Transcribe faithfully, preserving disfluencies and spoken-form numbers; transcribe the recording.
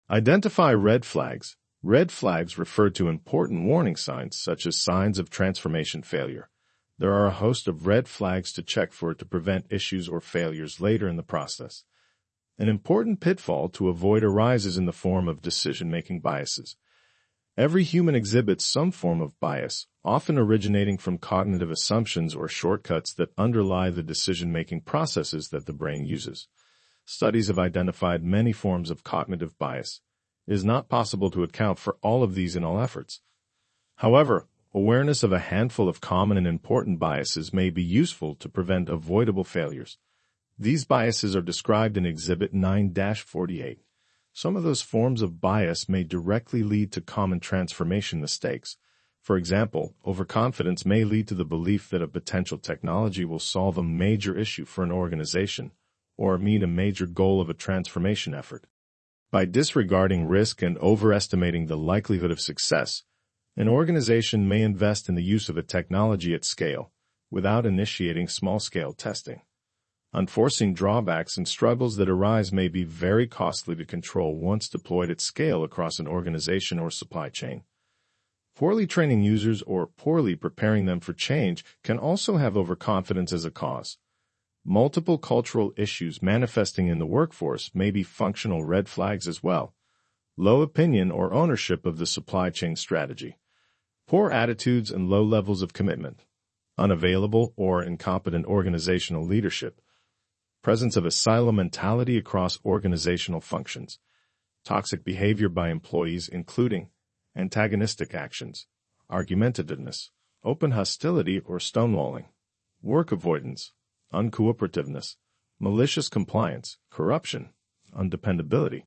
Identify red flags. Red flags refer to important warning signs, such as signs of transformation failure. There are a host of red flags to check for to prevent issues or failures later in the process. An important pitfall to avoid arises in the form of decision-making biases. Every human exhibits some form of bias, often originating from cognitive assumptions or shortcuts that underlie the decision-making processes that the brain uses. Studies have identified many forms of cognitive bias. It is not possible to account for all of these in all efforts. However, awareness of a handful of common and important biases may be useful to prevent avoidable failures. These biases are described in Exhibit nine dash forty-eight. Some of those forms of bias may directly lead to common transformation mistakes. For example, overconfidence may lead to the belief that a potential technology will solve a major issue for an organization or meet a major goal of a transformation effort. By disregarding risk and overestimating the likelihood of success, an organization may invest in the use of a technology at scale without initiating small-scale testing. Unforeseen drawbacks and struggles that arise may be very costly to control once deployed at scale across an organization or supply chain. Poorly training users or poorly preparing them for change can also have overconfidence as a cause. Multiple cultural issues manifesting in the workforce may be functional red flags as well. Low opinion or ownership of the supply chain strategy. Poor attitudes and low levels of commitment. Unavailable or incompetent organizational leadership. Presence of a silo mentality across organizational functions. Toxic behavior by employees including antagonistic actions, argumentativeness, open hostility or stonewalling, work avoidance, uncooperativeness, malicious compliance, corruption, undependability.